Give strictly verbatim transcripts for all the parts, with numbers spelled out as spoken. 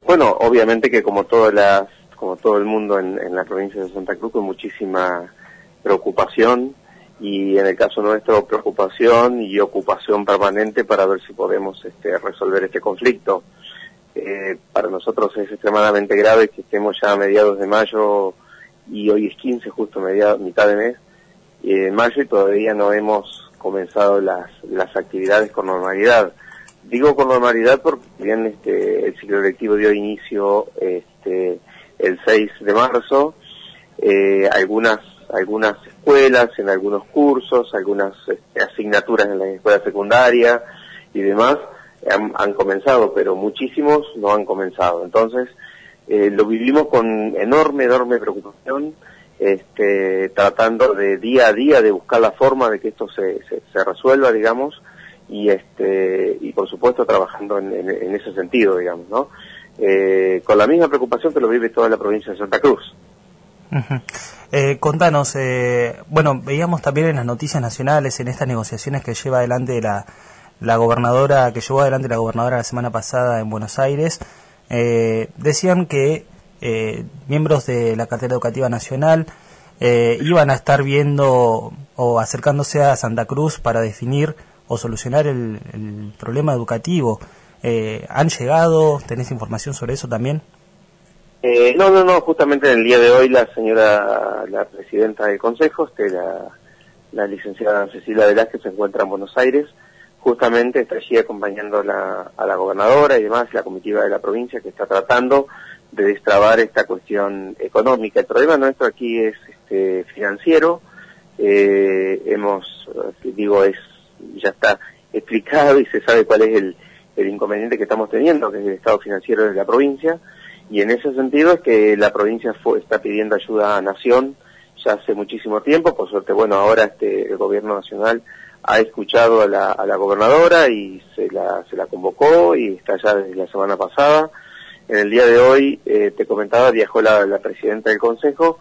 Bueno, obviamente que como todas las, como todo el mundo en, en la provincia de Santa Cruz, con muchísima preocupación, y en el caso nuestro preocupación y ocupación permanente para ver si podemos este, resolver este conflicto. Eh, para nosotros es extremadamente grave que estemos ya a mediados de mayo, y hoy es quince, justo mediados, mitad de mes, eh, de mayo, y todavía no hemos comenzado las, las actividades con normalidad. Digo con normalidad porque bien este, el ciclo lectivo dio inicio este, el seis de marzo, eh, algunas algunas escuelas, en algunos cursos, algunas este, asignaturas en la escuela secundaria y demás han, han comenzado, pero muchísimos no han comenzado. Entonces, eh, lo vivimos con enorme, enorme preocupación, este, tratando de día a día de buscar la forma de que esto se, se, se resuelva, digamos, y este y por supuesto trabajando en, en, en ese sentido, digamos, ¿no? Eh, con la misma preocupación que lo vive toda la provincia de Santa Cruz. Uh-huh. Eh, contanos, eh, bueno, veíamos también en las noticias nacionales, en estas negociaciones que lleva adelante la, la gobernadora, que llevó adelante la gobernadora la semana pasada en Buenos Aires, eh, decían que eh, miembros de la Cartera Educativa Nacional eh, iban a estar viendo o acercándose a Santa Cruz para definir o solucionar el, el problema educativo. Eh, ¿Han llegado? ¿Tenés información sobre eso también? Eh, no, no, no, justamente en el día de hoy la señora, la presidenta del Consejo, este, la, la licenciada Cecilia Velázquez, se encuentra en Buenos Aires, justamente está allí acompañando la, a la gobernadora y demás, la comitiva de la provincia que está tratando de destrabar esta cuestión económica. El problema nuestro aquí es este, financiero, eh, hemos, digo, es ya está explicado y se sabe cuál es el, el inconveniente que estamos teniendo, que es el estado financiero de la provincia, y en ese sentido es que la provincia fue, está pidiendo ayuda a Nación ya hace muchísimo tiempo. Por suerte, bueno, ahora este el gobierno nacional ha escuchado a la, a la gobernadora y se la, se la convocó, y está ya desde la semana pasada. En el día de hoy, eh, te comentaba, viajó la, la presidenta del Consejo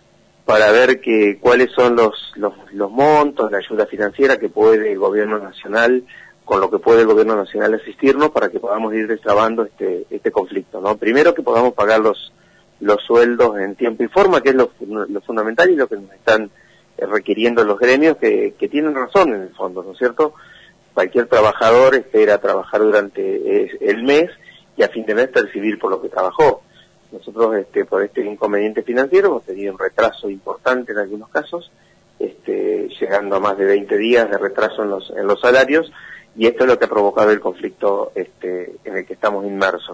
para ver que cuáles son los, los, los montos, la ayuda financiera que puede el gobierno nacional, con lo que puede el gobierno nacional asistirnos para que podamos ir destrabando este, este conflicto, ¿no? Primero, que podamos pagar los, los sueldos en tiempo y forma, que es lo, lo fundamental y lo que nos están requiriendo los gremios, que, que tienen razón en el fondo, ¿no es cierto? Cualquier trabajador espera trabajar durante el mes y a fin de mes percibir por lo que trabajó. Nosotros, este, por este inconveniente financiero, hemos tenido un retraso importante en algunos casos, este, llegando a más de veinte días de retraso en los, en los salarios, y esto es lo que ha provocado el conflicto este, en el que estamos inmersos.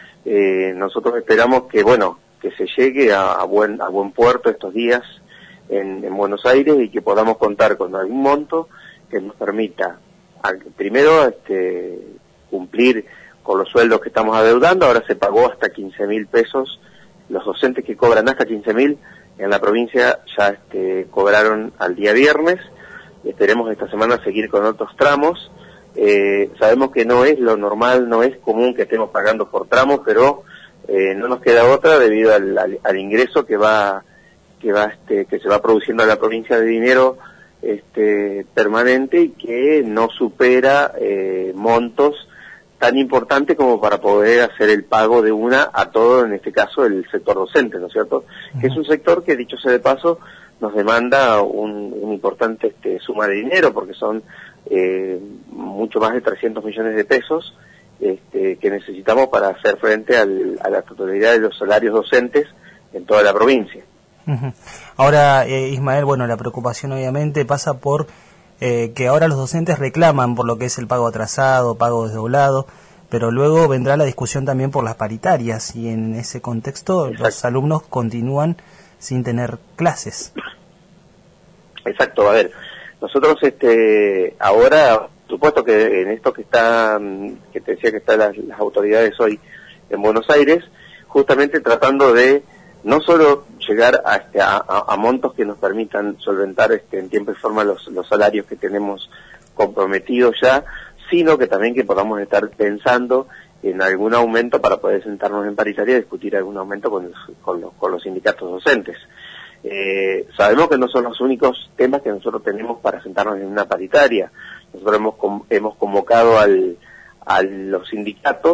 Eh, nosotros esperamos que, bueno, que se llegue a, a, buen, a buen puerto estos días en, en Buenos Aires, y que podamos contar con algún monto que nos permita, al, primero, este, cumplir con los sueldos que estamos adeudando. Ahora se pagó hasta quince mil pesos, los docentes que cobran hasta quince mil en la provincia ya este, cobraron al día viernes. Esperemos esta semana seguir con otros tramos. Eh, sabemos que no es lo normal, no es común que estemos pagando por tramos, pero eh, no nos queda otra debido al, al, al ingreso que va que va este, que se va produciendo en la provincia de dinero este, permanente, y que no supera eh, montos tan importante como para poder hacer el pago de una a todo, en este caso, el sector docente, ¿no es cierto? Uh-huh. Que es un sector que, dicho sea de paso, nos demanda un, un importante este, suma de dinero, porque son eh, mucho más de trescientos millones de pesos este, que necesitamos para hacer frente al, a la totalidad de los salarios docentes en toda la provincia. Uh-huh. Ahora, eh, Ismael, bueno, la preocupación obviamente pasa por Eh, que ahora los docentes reclaman por lo que es el pago atrasado, pago desdoblado, pero luego vendrá la discusión también por las paritarias, y en ese contexto Exacto. los alumnos continúan sin tener clases. Exacto, a ver, nosotros este ahora, supuesto que en esto que está, que te decía que están las, las autoridades hoy en Buenos Aires, justamente tratando de no solo llegar a, este, a, a montos que nos permitan solventar este, en tiempo y forma los, los salarios que tenemos comprometidos ya, sino que también que podamos estar pensando en algún aumento para poder sentarnos en paritaria y discutir algún aumento con, con, los, con los sindicatos docentes. Eh, sabemos que no son los únicos temas que nosotros tenemos para sentarnos en una paritaria. Nosotros hemos, hemos convocado al, a los sindicatos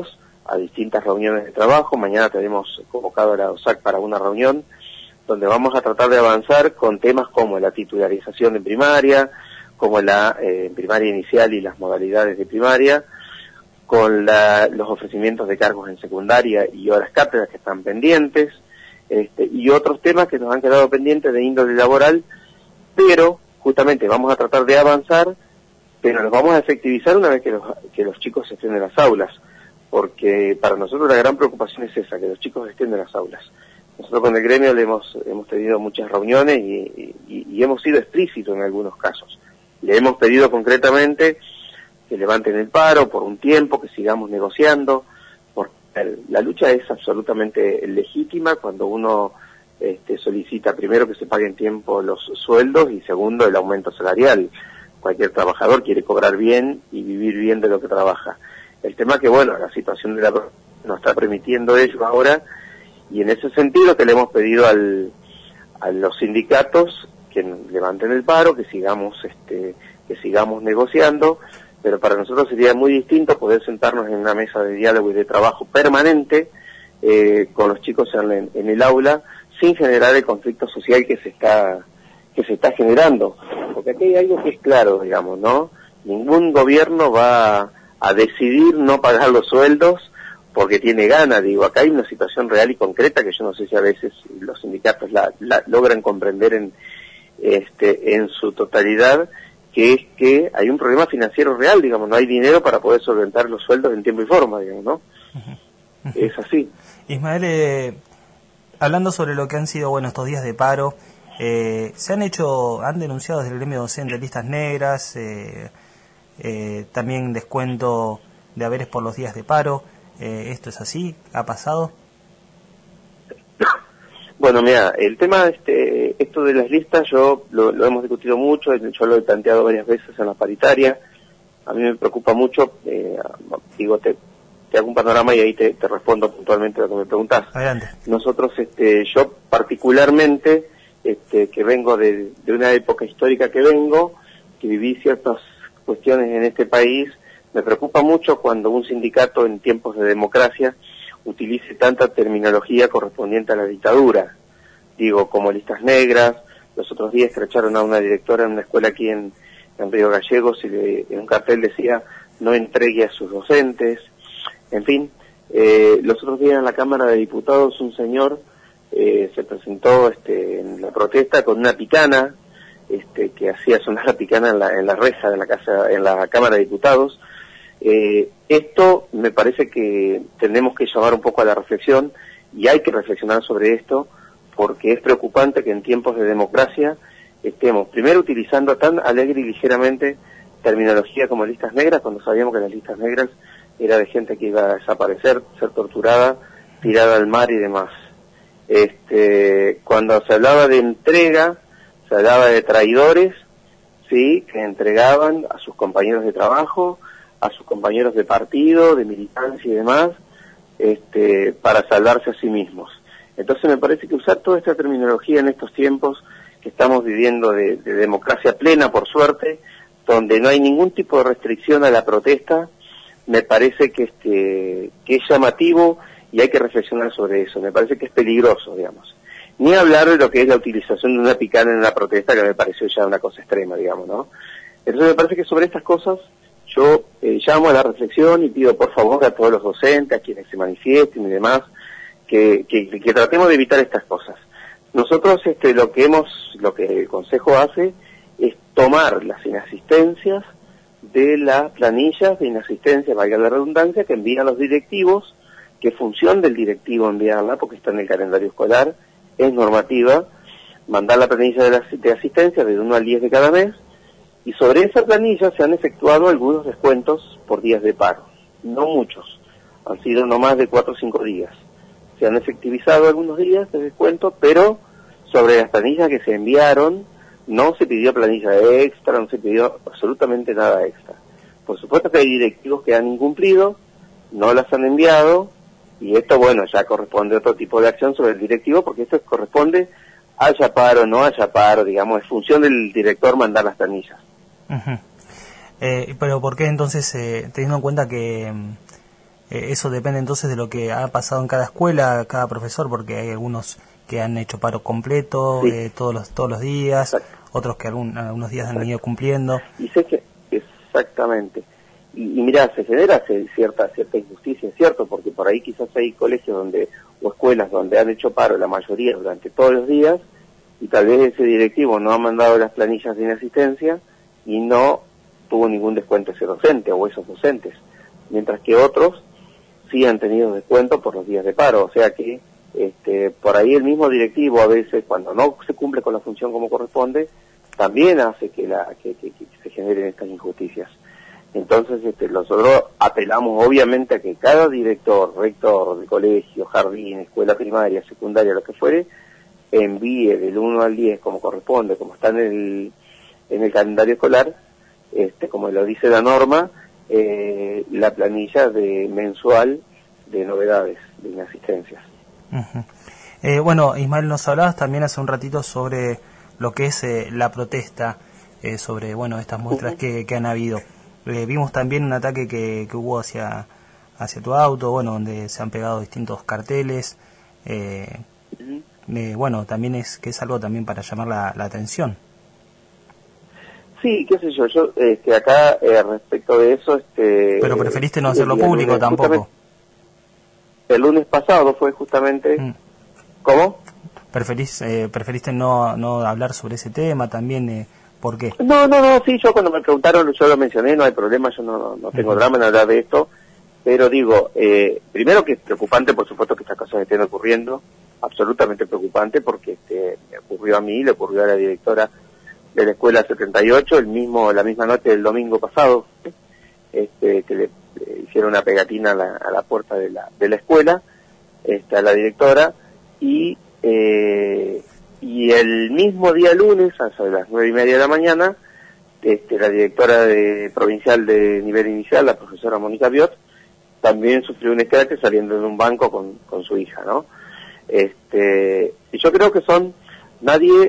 a distintas reuniones de trabajo. Mañana tenemos convocado a la O S A C para una reunión donde vamos a tratar de avanzar con temas como la titularización en primaria, como la eh, primaria inicial y las modalidades de primaria, con la, los ofrecimientos de cargos en secundaria y horas cátedras que están pendientes, este, y otros temas que nos han quedado pendientes de índole laboral, pero justamente vamos a tratar de avanzar, pero los vamos a efectivizar una vez que los, que los chicos estén en las aulas, porque para nosotros la gran preocupación es esa, que los chicos estén en las aulas. Nosotros con el gremio le hemos, hemos tenido muchas reuniones y, y, y hemos sido explícitos en algunos casos. Le hemos pedido concretamente que levanten el paro por un tiempo, que sigamos negociando, porque la lucha es absolutamente legítima cuando uno este, solicita primero que se paguen en tiempo los sueldos y segundo el aumento salarial. Cualquier trabajador quiere cobrar bien y vivir bien de lo que trabaja. El tema que, bueno, la situación de la nos está permitiendo ello ahora, y en ese sentido que le hemos pedido al, a los sindicatos que levanten el paro, que sigamos este, que sigamos negociando, pero para nosotros sería muy distinto poder sentarnos en una mesa de diálogo y de trabajo permanente eh, con los chicos en, en el aula, sin generar el conflicto social que se está que se está generando, porque aquí hay algo que es claro, digamos, ¿no? Ningún gobierno va a decidir no pagar los sueldos porque tiene ganas. Digo, acá hay una situación real y concreta que yo no sé si a veces los sindicatos la, la logran comprender en este en su totalidad, que es que hay un problema financiero real, digamos, no hay dinero para poder solventar los sueldos en tiempo y forma, digamos, ¿no? Uh-huh. Uh-huh. Es así. Ismael, eh, hablando sobre lo que han sido, bueno, estos días de paro, eh, se han hecho, han denunciado desde el gremio docente listas negras, eh, eh, también descuento de haberes por los días de paro. Eh, ¿Esto es así? ¿Ha pasado? Bueno, mira, el tema, este, esto de las listas, yo lo, lo hemos discutido mucho, yo lo he planteado varias veces en la paritaria. A mí me preocupa mucho, eh, digo, te, te hago un panorama y ahí te, te respondo puntualmente a lo que me preguntás. Adelante. Nosotros, este, yo particularmente, este, que vengo de, de una época histórica que vengo, que viví ciertas cuestiones en este país, me preocupa mucho cuando un sindicato en tiempos de democracia utilice tanta terminología correspondiente a la dictadura. Digo, como listas negras. Los otros días estrecharon a una directora en una escuela aquí en, en Río Gallegos y le, en un cartel decía no entregue a sus docentes. En fin, eh, los otros días en la Cámara de Diputados un señor eh, se presentó este, en la protesta con una picana este, que hacía sonar la picana en la, en la reja de la casa, en la Cámara de Diputados. Eh, esto me parece que tenemos que llamar un poco a la reflexión y hay que reflexionar sobre esto, porque es preocupante que en tiempos de democracia estemos primero utilizando tan alegre y ligeramente terminología como listas negras, cuando sabíamos que las listas negras era de gente que iba a desaparecer, ser torturada, tirada al mar y demás. Este, cuando se hablaba de entrega, se hablaba de traidores, sí, que entregaban a sus compañeros de trabajo, a sus compañeros de partido, de militancia y demás, este, para salvarse a sí mismos. Entonces me parece que usar toda esta terminología en estos tiempos que estamos viviendo de, de democracia plena, por suerte, donde no hay ningún tipo de restricción a la protesta, me parece que, este, que es llamativo y hay que reflexionar sobre eso. Me parece que es peligroso, digamos. Ni hablar de lo que es la utilización de una picana en una protesta, que me pareció ya una cosa extrema, digamos, ¿no? Entonces me parece que sobre estas cosas yo eh, llamo a la reflexión y pido por favor a todos los docentes, a quienes se manifiesten y demás, que, que, que tratemos de evitar estas cosas. Nosotros este, lo que hemos, lo que el Consejo hace es tomar las inasistencias de las planillas de inasistencia, valga la redundancia, que envían los directivos, que es función del directivo enviarla, porque está en el calendario escolar, es normativa, mandar la planilla de, la, de asistencia de uno al diez de cada mes, y sobre esa planilla se han efectuado algunos descuentos por días de paro. No muchos, han sido no más de cuatro o cinco días. Se han efectivizado algunos días de descuento, pero sobre las planillas que se enviaron no se pidió planilla extra, no se pidió absolutamente nada extra. Por supuesto que hay directivos que han incumplido, no las han enviado, y esto, bueno, ya corresponde a otro tipo de acción sobre el directivo, porque esto corresponde, haya paro, no haya paro, digamos, es función del director mandar las planillas. Uh-huh. Eh, pero ¿por qué entonces, eh, teniendo en cuenta que, Eh, eso depende entonces de lo que ha pasado en cada escuela, cada profesor, porque hay algunos que han hecho paro completo Sí. eh, todos los todos los días, Exacto. otros que algún, algunos días Exacto. han ido cumpliendo. Y sé que, exactamente. Y, y mira, se genera cierta cierta injusticia, es cierto, porque por ahí quizás hay colegios donde o escuelas donde han hecho paro la mayoría durante todos los días y tal vez ese directivo no ha mandado las planillas de inasistencia y no tuvo ningún descuento ese docente o esos docentes, mientras que otros sí han tenido descuento por los días de paro, o sea que este, por ahí el mismo directivo a veces cuando no se cumple con la función como corresponde también hace que, la, que, que, que se generen estas injusticias. Entonces este, nosotros apelamos obviamente a que cada director, rector de colegio, jardín, escuela primaria, secundaria, lo que fuere, envíe del uno al diez como corresponde, como está en el, en el calendario escolar, este, como lo dice la norma, eh, la planilla de mensual de novedades, de inasistencias. Uh-huh. eh, bueno, Ismael, nos hablabas también hace un ratito sobre lo que es eh, la protesta, eh, sobre bueno estas muestras uh-huh. que, que han habido. Eh, vimos también un ataque que, que hubo hacia hacia tu auto, bueno, donde se han pegado distintos carteles. Eh, uh-huh. eh, bueno, también es que es algo también para llamar la, la atención. Sí, qué sé yo, yo este, acá eh, respecto de eso... este Pero preferiste no hacerlo público lunes, tampoco. El lunes pasado fue justamente... Mm. ¿Cómo? ¿Preferís, eh, ¿Preferiste no, no hablar sobre ese tema también? Eh, ¿Por qué? No, no, no, sí, yo cuando me preguntaron, yo lo mencioné, no hay problema, yo no, no tengo uh-huh. drama en hablar de esto, pero digo, eh, primero que es preocupante, por supuesto, que estas cosas estén ocurriendo, absolutamente preocupante, porque este, me ocurrió a mí, le ocurrió a la directora de la escuela setenta y ocho, el mismo, la misma noche del domingo pasado, este, que le, le hicieron una pegatina a la, a la puerta de la, de la escuela, este, a la directora, y eh, y el mismo día lunes, a las nueve y media de la mañana, este, la directora de, provincial de nivel inicial, la profesora Mónica Biot, también sufrió un escrache saliendo de un banco con, con su hija, ¿no? Este, y yo creo que son, nadie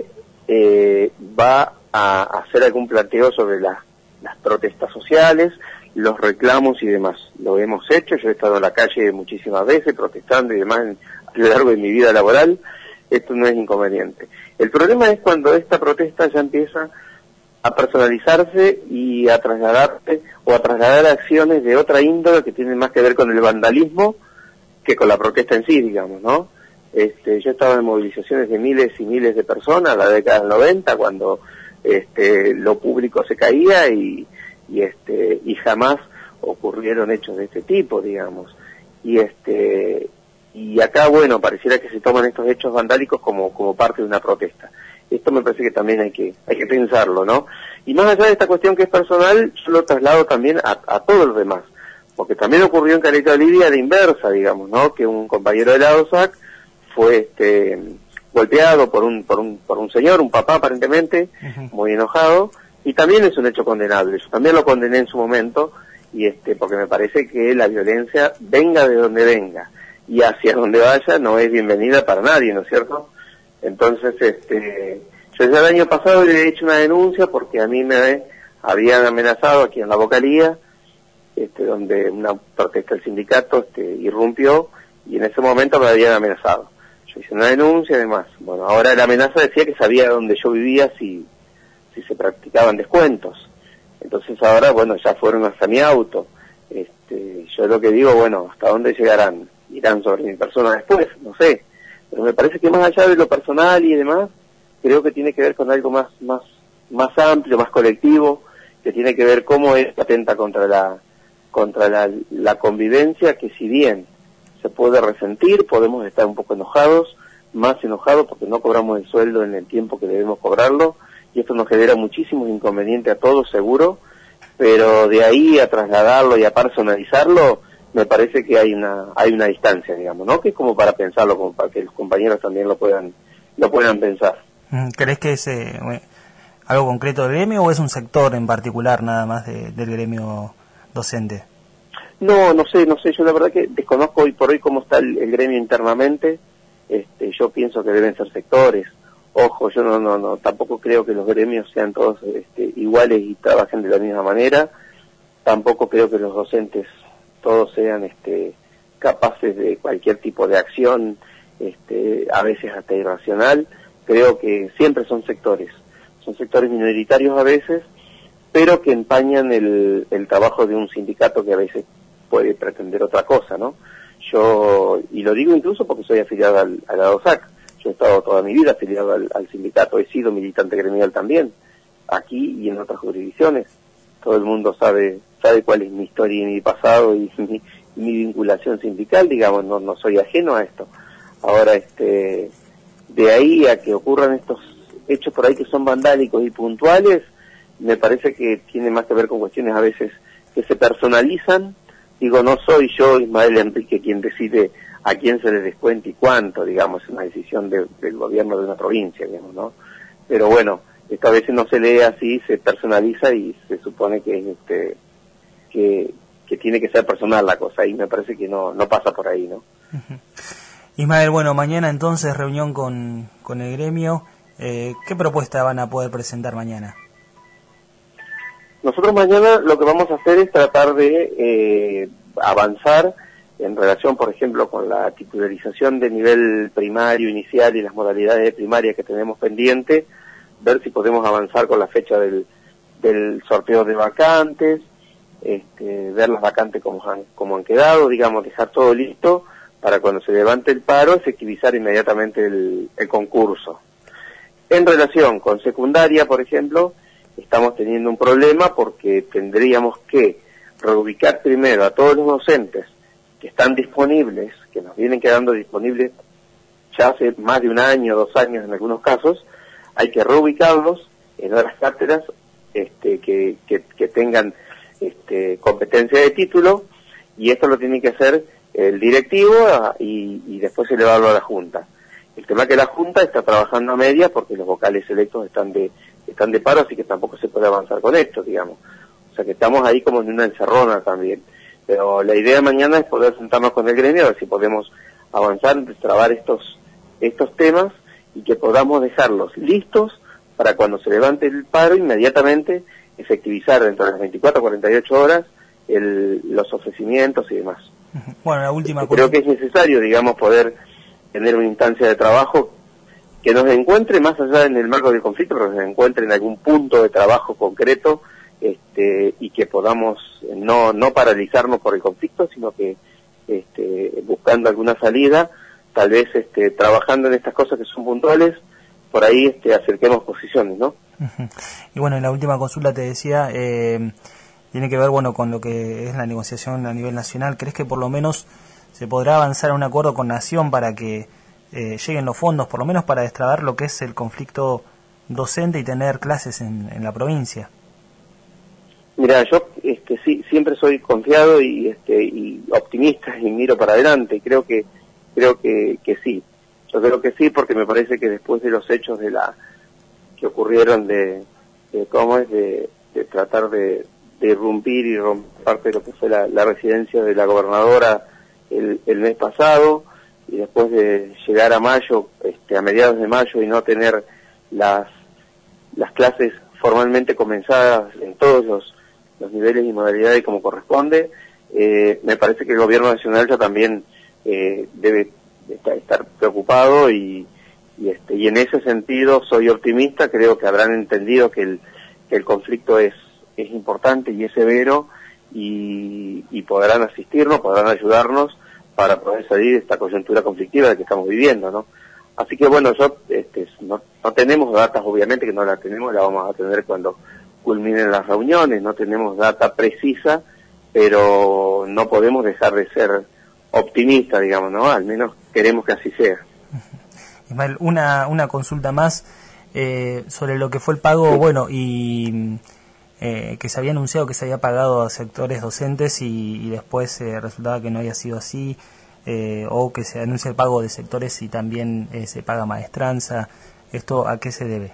eh, va a hacer algún planteo sobre la, las protestas sociales, los reclamos y demás. Lo hemos hecho, yo he estado en la calle muchísimas veces protestando y demás en, a lo largo de mi vida laboral. Esto no es inconveniente. El problema es cuando esta protesta ya empieza a personalizarse y a trasladarse o a trasladar acciones de otra índole que tienen más que ver con el vandalismo que con la protesta en sí, digamos, ¿no? Este, yo estaba en movilizaciones de miles y miles de personas en la década del noventa cuando este, lo público se caía y, y este y jamás ocurrieron hechos de este tipo, digamos. Y este y acá, bueno, pareciera que se toman estos hechos vandálicos como como parte de una protesta. Esto me parece que también hay que hay que pensarlo, ¿no? Y más allá de esta cuestión que es personal, yo lo traslado también a, a todos los demás, porque también ocurrió en Caleta Olivia de inversa, digamos, ¿no? Que un compañero de la O S A C fue este golpeado por un por un por un señor, un papá aparentemente, uh-huh. muy enojado, y también es un hecho condenable. Yo también lo condené en su momento, y este porque me parece que la violencia, venga de donde venga y hacia donde vaya, no es bienvenida para nadie, ¿no es cierto? Entonces, este, yo ya el año pasado le he hecho una denuncia porque a mí me habían amenazado aquí en la vocalía, este, donde una protesta del sindicato este, irrumpió, y en ese momento me habían amenazado. Yo hice una denuncia y demás. Bueno, ahora la amenaza decía que sabía dónde yo vivía si, si se practicaban descuentos. Entonces ahora, bueno, ya fueron hasta mi auto. Este, yo lo que digo, bueno, ¿hasta dónde llegarán? Irán sobre mi persona después, no sé. Pero me parece que más allá de lo personal y demás, creo que tiene que ver con algo más, más, más amplio, más colectivo, que tiene que ver cómo es atenta contra la, contra la, la convivencia, que si bien se puede resentir, podemos estar un poco enojados, más enojados porque no cobramos el sueldo en el tiempo que debemos cobrarlo, y esto nos genera muchísimos inconvenientes a todos, seguro, pero de ahí a trasladarlo y a personalizarlo, me parece que hay una hay una distancia, digamos, ¿no? Que es como para pensarlo, como para que los compañeros también lo puedan lo puedan pensar. ¿Crees que es eh, algo concreto del gremio o es un sector en particular nada más de, del gremio docente? No, no sé, no sé, yo la verdad que desconozco hoy por hoy cómo está el, el gremio internamente. Este, yo pienso que deben ser sectores. Ojo, yo no no no tampoco creo que los gremios sean todos este, iguales y trabajen de la misma manera. Tampoco creo que los docentes todos sean este, capaces de cualquier tipo de acción, este, a veces hasta irracional. Creo que siempre son sectores, son sectores minoritarios a veces, pero que empañan el, el trabajo de un sindicato que a veces puede pretender otra cosa, ¿no? Yo, y lo digo incluso porque soy afiliado al, a la DOSAC, yo he estado toda mi vida afiliado al, al sindicato, he sido militante gremial también, aquí y en otras jurisdicciones. Todo el mundo sabe sabe cuál es mi historia y mi pasado y mi, mi vinculación sindical, digamos, no, no soy ajeno a esto. Ahora, este, de ahí a que ocurran estos hechos por ahí que son vandálicos y puntuales, me parece que tiene más que ver con cuestiones a veces que se personalizan. Digo, no soy yo, Ismael Enrique, quien decide a quién se le descuenta y cuánto, digamos, es una decisión de, del gobierno de una provincia, digamos, ¿no? Pero bueno, esto a veces no se lee así, se personaliza y se supone que este que, que tiene que ser personal la cosa, y me parece que no, no pasa por ahí, ¿no? Uh-huh. Ismael, bueno, mañana entonces reunión con, con el gremio. Eh, ¿Qué propuesta van a poder presentar mañana? Nosotros mañana lo que vamos a hacer es tratar de eh, avanzar en relación, por ejemplo, con la titularización de nivel primario, inicial y las modalidades de primaria que tenemos pendiente, ver si podemos avanzar con la fecha del, del sorteo de vacantes, este, ver las vacantes como han, como han quedado, digamos, dejar todo listo para cuando se levante el paro, efectivizar inmediatamente el, el concurso. En relación con secundaria, por ejemplo, estamos teniendo un problema porque tendríamos que reubicar primero a todos los docentes que están disponibles, que nos vienen quedando disponibles ya hace más de un año, dos años en algunos casos. Hay que reubicarlos en otras cátedras este, que, que, que tengan este, competencia de título, y esto lo tiene que hacer el directivo a, y, y después elevarlo a la Junta. El tema es que la Junta está trabajando a medias porque los vocales electos están de están de paro, así que tampoco se puede avanzar con esto, digamos. O sea que estamos ahí como en una encerrona también. Pero la idea mañana es poder sentarnos con el gremio, a ver si podemos avanzar, destrabar estos, estos temas y que podamos dejarlos listos para cuando se levante el paro inmediatamente efectivizar dentro de las veinticuatro a cuarenta y ocho horas el, los ofrecimientos y demás. Bueno, la última Creo que es necesario, digamos, poder tener una instancia de trabajo que nos encuentre más allá en el marco del conflicto, pero nos encuentre en algún punto de trabajo concreto, este, y que podamos no no paralizarnos por el conflicto, sino que este, buscando alguna salida, tal vez este, trabajando en estas cosas que son puntuales, por ahí este, acerquemos posiciones, ¿no? Uh-huh. Y bueno, en la última consulta te decía, eh, tiene que ver bueno con lo que es la negociación a nivel nacional. ¿Crees que por lo menos se podrá avanzar a un acuerdo con Nación para que eh, lleguen los fondos, por lo menos para destrabar lo que es el conflicto docente y tener clases en, en la provincia? Mira, yo este, sí, siempre soy confiado y, este, y optimista y miro para adelante. Creo que creo que, que sí. Yo creo que sí, porque me parece que después de los hechos de la que ocurrieron de, de cómo es de, de tratar de, de irrumpir y romper parte de lo que fue la, la residencia de la gobernadora el, el mes pasado, y después de llegar a mayo, este, a mediados de mayo, y no tener las las clases formalmente comenzadas en todos los, los niveles y modalidades como corresponde, eh, me parece que el gobierno nacional ya también eh, debe estar preocupado y, y este y en ese sentido soy optimista. Creo que habrán entendido que el que el conflicto es es importante y es severo, y, y podrán asistirnos, podrán ayudarnos para poder salir de esta coyuntura conflictiva de que estamos viviendo, ¿no? Así que bueno, yo este, no, no tenemos datas, obviamente que no la tenemos, la vamos a tener cuando culminen las reuniones, no tenemos data precisa, pero no podemos dejar de ser optimistas, digamos, ¿no? Al menos queremos que así sea. Ismael, una, una consulta más eh, sobre lo que fue el pago, sí. Bueno, y eh, que se había anunciado que se había pagado a sectores docentes y, y después eh, resultaba que no había sido así, eh, o que se anuncia el pago de sectores y también eh, se paga maestranza. ¿Esto a qué se debe?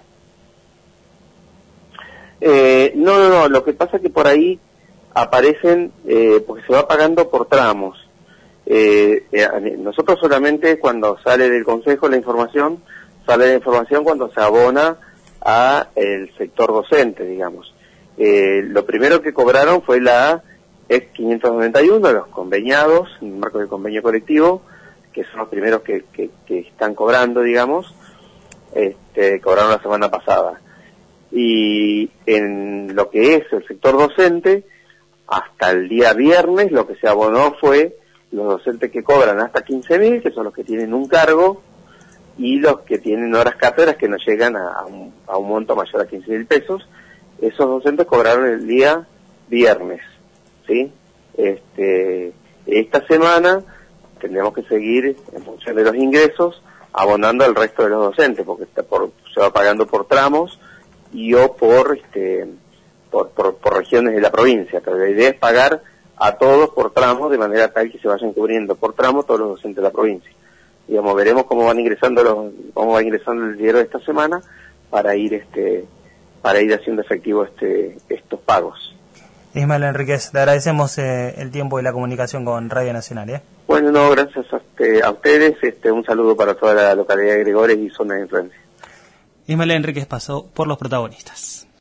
Eh, no, no, no, lo que pasa es que por ahí aparecen, eh, porque se va pagando por tramos. Eh, eh, nosotros solamente cuando sale del Consejo la información, sale la información cuando se abona a el sector docente, digamos. Eh, lo primero que cobraron fue la es quinientos noventa y uno, los conveniados, en el marco del convenio colectivo, que son los primeros que, que, que están cobrando, digamos, este, cobraron la semana pasada. Y en lo que es el sector docente, hasta el día viernes lo que se abonó fue los docentes que cobran hasta quince mil, que son los que tienen un cargo, y los que tienen horas cátedras que no llegan a, a, un, a un monto mayor a quince mil pesos. Esos docentes cobraron el día viernes, ¿sí? Este, esta semana tendremos que seguir, en función de los ingresos, abonando al resto de los docentes, porque está por, se va pagando por tramos y o por, este, por, por, por regiones de la provincia. Pero la idea es pagar a todos por tramos, de manera tal que se vayan cubriendo por tramo todos los docentes de la provincia. Digamos, veremos cómo van ingresando los, cómo va ingresando el dinero de esta semana para ir, este, para ir haciendo efectivo este, estos pagos. Ismael Enríquez, le agradecemos eh, el tiempo y la comunicación con Radio Nacional. ¿eh? Bueno, no, gracias a, este, a ustedes, este, un saludo para toda la localidad de Gregores y zona de influencia. Ismael Enríquez pasó por Los Protagonistas.